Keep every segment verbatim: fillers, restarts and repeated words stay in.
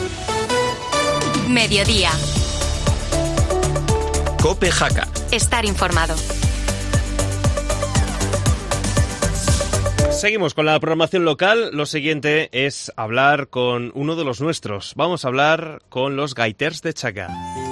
Mediodía. COPE Jaca. Estar informado. Seguimos con la programación local. Lo siguiente es hablar con uno de los nuestros. Vamos a hablar con los Gaiters de Chaca.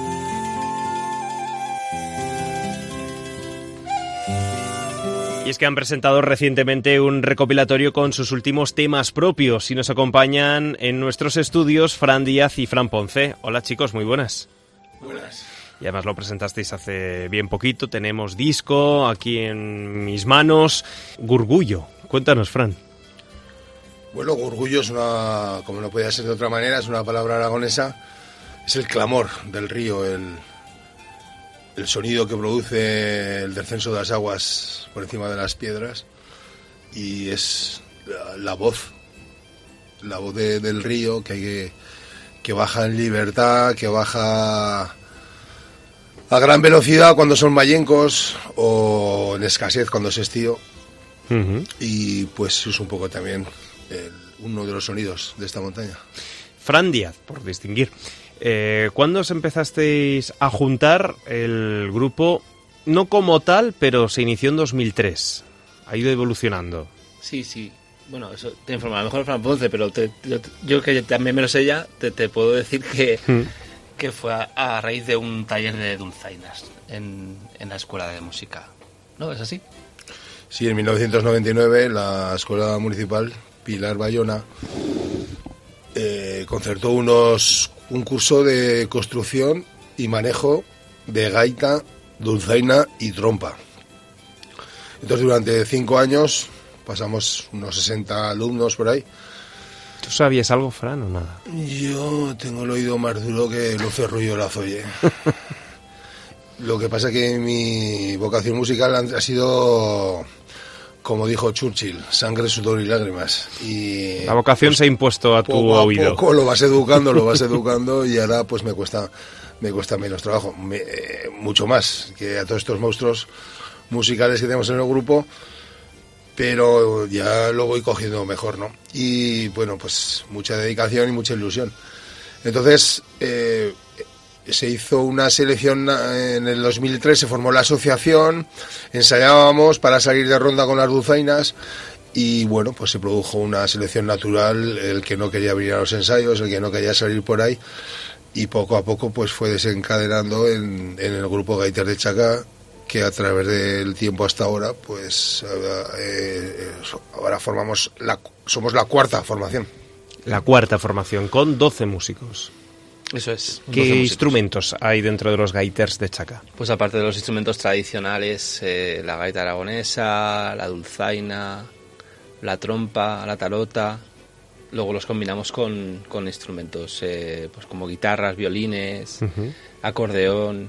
Y es que han presentado recientemente un recopilatorio con sus últimos temas propios y nos acompañan en nuestros estudios Fran Díaz y Fran Ponce. Hola chicos, muy buenas. Buenas. Y además lo presentasteis hace bien poquito. Tenemos disco aquí en mis manos. Gurgullo. Cuéntanos, Fran. Bueno, gurgullo es una, como no podía ser de otra manera, es una palabra aragonesa. Es el clamor del río, el, el sonido que produce el descenso de las aguas por encima de las piedras. Y es la, la voz, la voz de, del río que, hay que, que baja en libertad, que baja a gran velocidad cuando son mallencos o en escasez cuando es estío. Uh-huh. Y pues es un poco también el, uno de los sonidos de esta montaña. Fran Díaz, por distinguir. Eh, ¿Cuándo os empezasteis a juntar el grupo? No como tal, pero se inició en dos mil tres. Ha ido evolucionando. Sí, sí. Bueno, eso te informa a lo mejor Fran Ponce, pero te, yo, yo que también me lo sé ya, te, te puedo decir que, hmm. que fue a, a raíz de un taller de dulzainas en, en la escuela de música. ¿No? ¿Es así? Sí, en mil novecientos noventa y nueve la Escuela Municipal Pilar Bayona eh, concertó unos un curso de construcción y manejo de gaita, dulzaina y trompa. Entonces durante cinco años pasamos unos sesenta alumnos por ahí. ¿Tú sabías algo, Fran, o nada? Yo tengo el oído más duro que Lucio Rullo Lazoye. Lo que pasa que mi vocación musical ha sido, como dijo Churchill, sangre, sudor y lágrimas. Y la vocación pues, se ha impuesto a tu poco oído. A poco lo vas educando, lo vas educando y ahora pues me cuesta, me cuesta menos trabajo, me, eh, mucho más que a todos estos monstruos musicales que tenemos en el grupo, pero ya lo voy cogiendo mejor, ¿no? Y bueno, pues mucha dedicación y mucha ilusión. Entonces, eh, se hizo una selección en el dos mil tres, se formó la asociación, ensayábamos para salir de ronda con las dulzainas y bueno, pues se produjo una selección natural, el que no quería venir a los ensayos, el que no quería salir por ahí y poco a poco pues fue desencadenando en, en el grupo Gaiters de Chaca, que a través del tiempo hasta ahora pues eh, ahora formamos la, somos la cuarta formación. La cuarta formación con doce músicos. Eso es. ¿Qué instrumentos hay dentro de los Gaiters de Chaca? Pues aparte de los instrumentos tradicionales, eh, la gaita aragonesa, la dulzaina, la trompa, la tarota, luego los combinamos con, con instrumentos eh, pues como guitarras, violines, uh-huh. acordeón.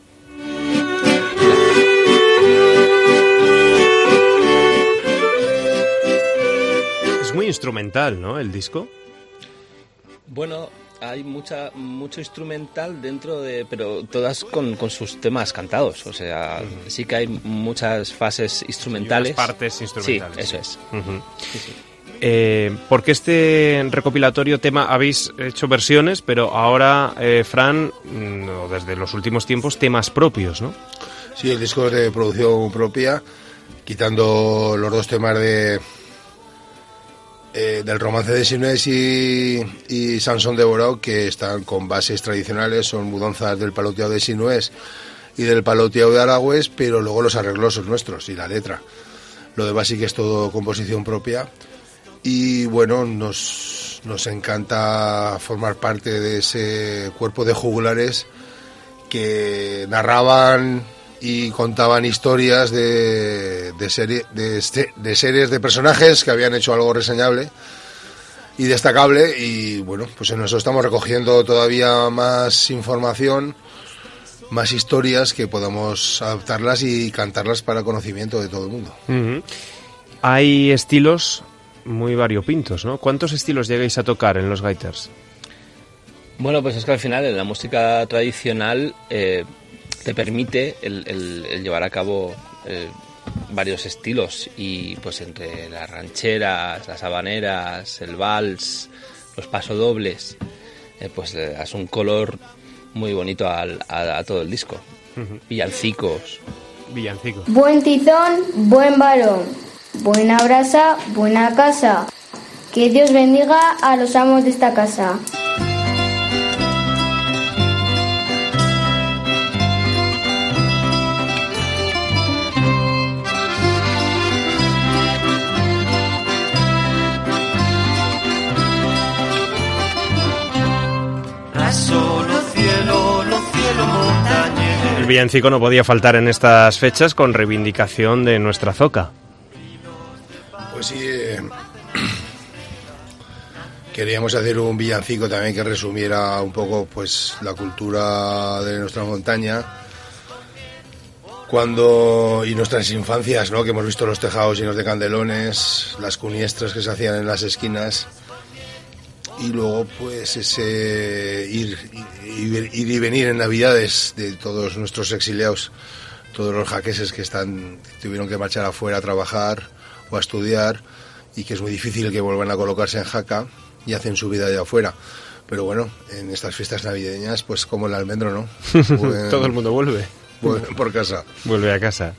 Es muy instrumental, ¿no?, el disco. Bueno, hay mucha mucho instrumental dentro de, pero todas con, con sus temas cantados, o sea, uh-huh. sí que hay muchas fases instrumentales, y unas partes instrumentales. Sí, eso es. Uh-huh. Sí, sí. Eh, porque este recopilatorio tema habéis hecho versiones, pero ahora, eh, Fran, no, desde los últimos tiempos, temas propios, ¿no? Sí, el disco es de producción propia, quitando los dos temas de Eh, del romance de Sinués y, y Sansón devorado, que están con bases tradicionales, son mudanzas del paloteado de Sinués y del paloteado de Aragües, pero luego los arreglos son nuestros y la letra. Lo demás sí que es todo composición propia y bueno, nos, nos encanta formar parte de ese cuerpo de jugulares que narraban y contaban historias de, de, serie, de, de series de personajes que habían hecho algo reseñable y destacable y bueno, pues en eso estamos recogiendo todavía más información, más historias que podamos adaptarlas y cantarlas para conocimiento de todo el mundo. Uh-huh. Hay estilos muy variopintos, ¿no? ¿Cuántos estilos llegáis a tocar en los Gaiters? Bueno, pues es que al final en la música tradicional eh, te permite el, el, el llevar a cabo eh, varios estilos y pues entre las rancheras, las habaneras, el vals, los pasodobles, eh, pues le das un color muy bonito al, a, a todo el disco. Uh-huh. Villancicos. Villancicos. Buen tizón, buen balón, buena brasa, buena casa. Que Dios bendiga a los amos de esta casa. El villancico no podía faltar en estas fechas con reivindicación de nuestra zoca. Pues sí, eh, queríamos hacer un villancico también que resumiera un poco pues la cultura de nuestra montaña cuando y nuestras infancias, ¿no? Que hemos visto los tejados llenos de candelones, las cuniestras que se hacían en las esquinas. Y luego, pues, ese ir, ir, ir y venir en Navidades de todos nuestros exiliados, todos los jaqueses que están tuvieron que marchar afuera a trabajar o a estudiar y que es muy difícil que vuelvan a colocarse en Jaca y hacen su vida allá afuera. Pero bueno, en estas fiestas navideñas, pues como el almendro, ¿no? Vuelven, todo el mundo vuelve. Vuelven por casa. Vuelve a casa.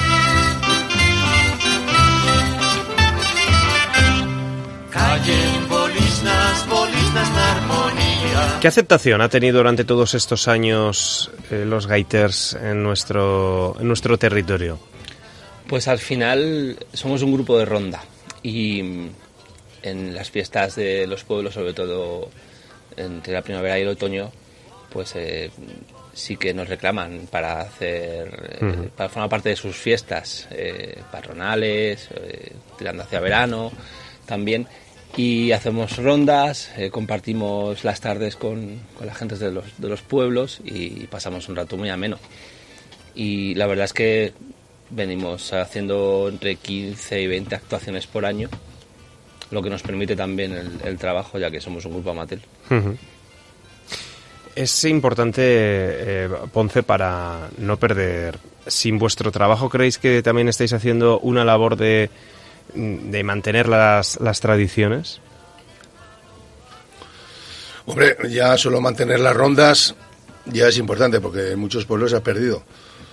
Callen bolisnas, bolisnas de armonía. ¿Qué aceptación ha tenido durante todos estos años eh, los gaiters en nuestro, en nuestro territorio? Pues al final somos un grupo de ronda y en las fiestas de los pueblos, sobre todo entre la primavera y el otoño, pues eh, sí que nos reclaman para hacer, eh, uh-huh. para formar parte de sus fiestas eh, patronales, eh, tirando hacia verano también. Y hacemos rondas, eh, compartimos las tardes con, con la gente de los, de los pueblos y pasamos un rato muy ameno. Y la verdad es que venimos haciendo entre quince y veinte actuaciones por año, lo que nos permite también el, el trabajo, ya que somos un grupo amateur. Uh-huh. Es importante, eh, Ponce, para no perder sin vuestro trabajo. ¿Creéis que también estáis haciendo una labor de... de mantener las, las tradiciones? Hombre, ya solo mantener las rondas ya es importante porque en muchos pueblos se ha perdido.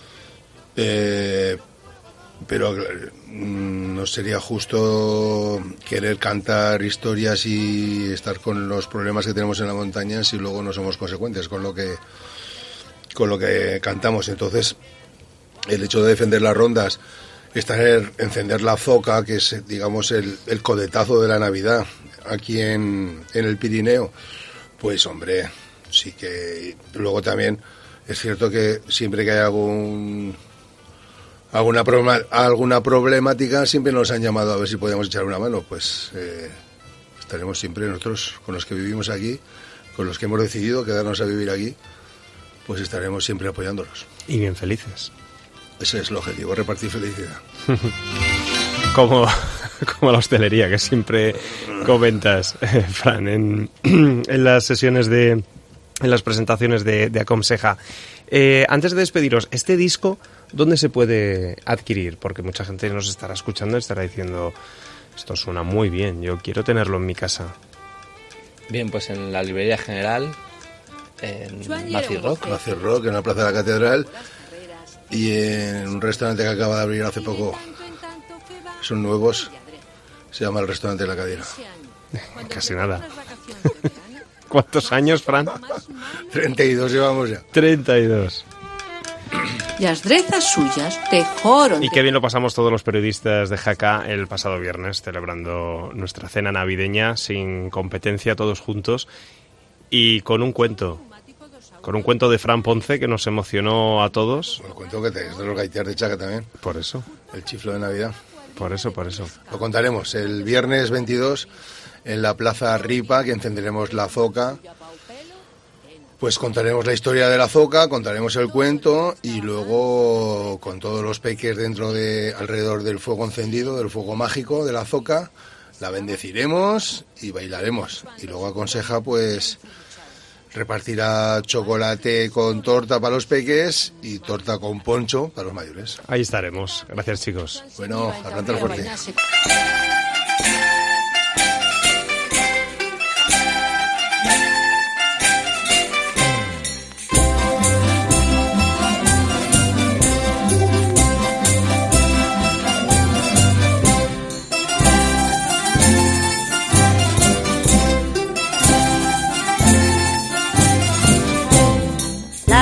Eh, pero mm, no sería justo querer cantar historias y estar con los problemas que tenemos en la montaña si luego no somos consecuentes con lo que con lo que cantamos. Entonces, el hecho de defender las rondas, estar encender la zoca, que es, digamos, el, el coletazo de la Navidad aquí en, en el Pirineo, pues hombre, sí que luego también es cierto que siempre que hay algún alguna problema, alguna problemática siempre nos han llamado a ver si podíamos echar una mano. Pues eh, estaremos siempre nosotros con los que vivimos aquí, con los que hemos decidido quedarnos a vivir aquí, pues estaremos siempre apoyándolos. Y bien felices. Ese es el objetivo, repartir felicidad. como, como la hostelería, que siempre comentas, eh, Fran, en, en las sesiones de... en las presentaciones de, de Aconseja. Eh, antes de despediros, ¿este disco dónde se puede adquirir? Porque mucha gente nos estará escuchando y estará diciendo, esto suena muy bien, yo quiero tenerlo en mi casa. Bien, pues en la librería general, en Maciel Rock. Maciel Rock, en la Plaza de la Catedral. Y en un restaurante que acaba de abrir hace poco, son nuevos, se llama el Restaurante de la Cadena. Casi nada. ¿Cuántos años, Fran? treinta y dos llevamos ya. treinta y dos. Las drezas suyas te joron. Y qué bien lo pasamos todos los periodistas de Jaca el pasado viernes, celebrando nuestra cena navideña sin competencia, todos juntos, y con un cuento. Con un cuento de Fran Ponce que nos emocionó a todos. Bueno, el cuento que te, es de los gaiteros de Chaca también. Por eso. El chiflo de Navidad. Por eso, por eso. Lo contaremos el viernes veintidós en la Plaza Ripa, que encenderemos la zoca. Pues contaremos la historia de la zoca, contaremos el cuento y luego con todos los peques dentro de alrededor del fuego encendido, del fuego mágico de la zoca, la bendeciremos y bailaremos. Y luego Aconseja, pues repartirá chocolate con torta para los peques y torta con poncho para los mayores. Ahí estaremos. Gracias, chicos. Bueno, arranca el fuerte.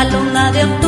luna de octubre